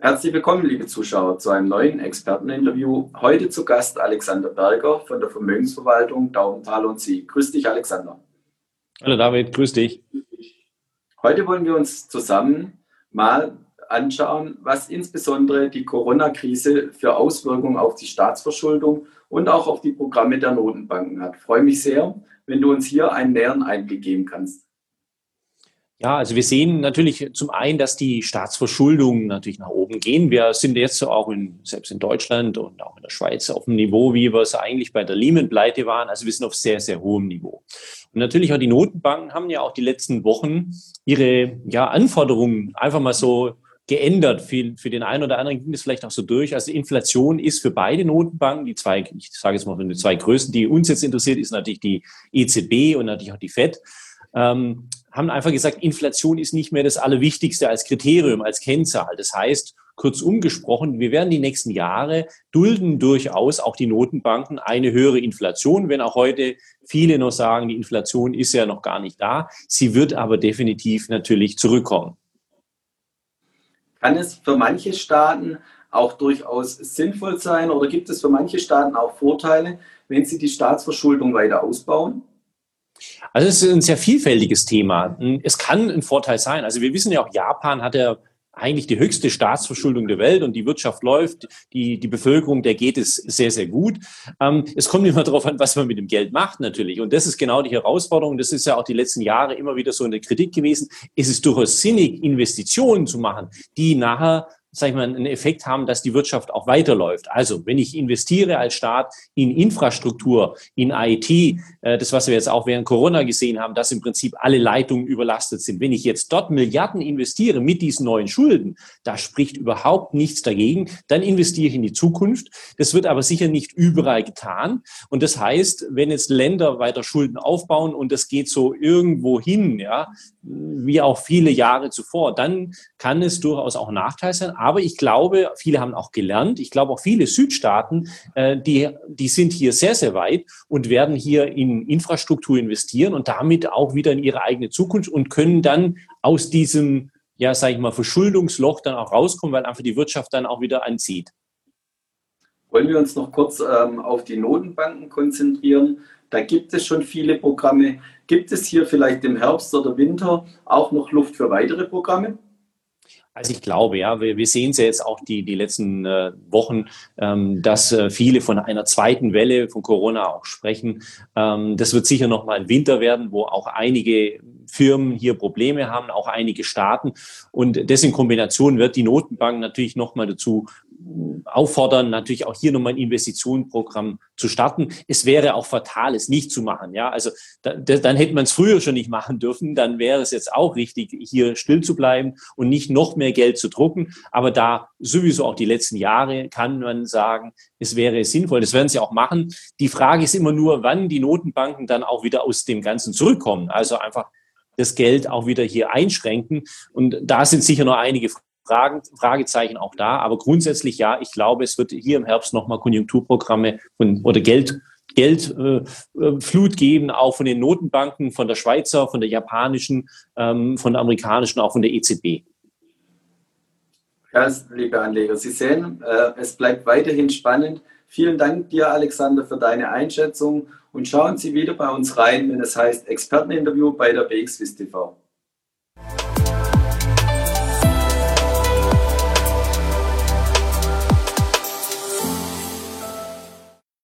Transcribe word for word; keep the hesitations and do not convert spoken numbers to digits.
Herzlich willkommen, liebe Zuschauer, zu einem neuen Experteninterview. Heute zu Gast Alexander Berger von der Vermögensverwaltung Daubenthal und Sie. Grüß dich, Alexander. Hallo David, grüß dich. Heute wollen wir uns zusammen mal anschauen, was insbesondere die Corona-Krise für Auswirkungen auf die Staatsverschuldung und auch auf die Programme der Notenbanken hat. Ich freue mich sehr, wenn du uns hier einen näheren Einblick geben kannst. Ja, also wir sehen natürlich zum einen, dass die Staatsverschuldungen natürlich nach oben gehen. Wir sind jetzt auch in, selbst in Deutschland und auch in der Schweiz auf dem Niveau, wie wir es eigentlich bei der Lehman-Pleite waren. Also wir sind auf sehr, sehr hohem Niveau. Und natürlich auch die Notenbanken haben ja auch die letzten Wochen ihre ja, Anforderungen einfach mal so geändert. Für, für den einen oder anderen ging es vielleicht auch so durch. Also Inflation ist für beide Notenbanken, die zwei, ich sage jetzt mal die zwei größten, die uns jetzt interessiert, ist natürlich die E Z B und natürlich auch die Fed. Ähm, haben einfach gesagt, Inflation ist nicht mehr das Allerwichtigste als Kriterium, als Kennzahl. Das heißt, kurzum gesprochen, wir werden die nächsten Jahre dulden durchaus auch die Notenbanken eine höhere Inflation, wenn auch heute viele noch sagen, die Inflation ist ja noch gar nicht da. Sie wird aber definitiv natürlich zurückkommen. Kann es für manche Staaten auch durchaus sinnvoll sein oder gibt es für manche Staaten auch Vorteile, wenn sie die Staatsverschuldung weiter ausbauen? Also es ist ein sehr vielfältiges Thema. Es kann ein Vorteil sein. Also wir wissen ja auch, Japan hat ja eigentlich die höchste Staatsverschuldung der Welt und die Wirtschaft läuft, die, die Bevölkerung, der geht es sehr, sehr gut. Ähm, es kommt immer darauf an, was man mit dem Geld macht natürlich. Und das ist genau die Herausforderung. Das ist ja auch die letzten Jahre immer wieder so eine Kritik gewesen. Es ist durchaus sinnig, Investitionen zu machen, die nachher sag ich mal, einen Effekt haben, dass die Wirtschaft auch weiterläuft. Also, wenn ich investiere als Staat in Infrastruktur, in I T, äh, das, was wir jetzt auch während Corona gesehen haben, dass im Prinzip alle Leitungen überlastet sind. Wenn ich jetzt dort Milliarden investiere mit diesen neuen Schulden, da spricht überhaupt nichts dagegen. Dann investiere ich in die Zukunft. Das wird aber sicher nicht überall getan. Und das heißt, wenn jetzt Länder weiter Schulden aufbauen und das geht so irgendwo hin, ja, wie auch viele Jahre zuvor, dann kann es durchaus auch ein Nachteil sein. Aber ich glaube, viele haben auch gelernt. Ich glaube auch viele Südstaaten, äh, die, die sind hier sehr, sehr weit und werden hier in Infrastruktur investieren und damit auch wieder in ihre eigene Zukunft und können dann aus diesem, ja, sage ich mal, Verschuldungsloch dann auch rauskommen, weil einfach die Wirtschaft dann auch wieder anzieht. Wollen wir uns noch kurz ähm, auf die Notenbanken konzentrieren? Da gibt es schon viele Programme. Gibt es hier vielleicht im Herbst oder Winter auch noch Luft für weitere Programme? Also ich glaube, ja, wir, wir sehen es ja jetzt auch die, die letzten äh, Wochen, ähm, dass äh, viele von einer zweiten Welle von Corona auch sprechen. Ähm, das wird sicher noch mal ein Winter werden, wo auch einige Firmen hier Probleme haben, auch einige Staaten. Und das in Kombination wird die Notenbank natürlich noch mal dazu auffordern, natürlich auch hier nochmal ein Investitionsprogramm zu starten. Es wäre auch fatal, es nicht zu machen. Ja, also da, dann hätte man es früher schon nicht machen dürfen. Dann wäre es jetzt auch richtig, hier still zu bleiben und nicht noch mehr Geld zu drucken. Aber da sowieso auch die letzten Jahre kann man sagen, es wäre sinnvoll. Das werden sie auch machen. Die Frage ist immer nur, wann die Notenbanken dann auch wieder aus dem Ganzen zurückkommen. Also einfach das Geld auch wieder hier einschränken. Und da sind sicher noch einige Fragen, Fragezeichen auch da. Aber grundsätzlich ja, ich glaube, es wird hier im Herbst nochmal Konjunkturprogramme von, oder Geld, Geldflut äh, geben, auch von den Notenbanken, von der Schweizer, von der japanischen, ähm, von der amerikanischen, auch von der E Z B. Ja, liebe Anleger, Sie sehen, äh, es bleibt weiterhin spannend. Vielen Dank dir, Alexander, für deine Einschätzung und schauen Sie wieder bei uns rein, wenn es heißt Experteninterview bei der B X W I S T V.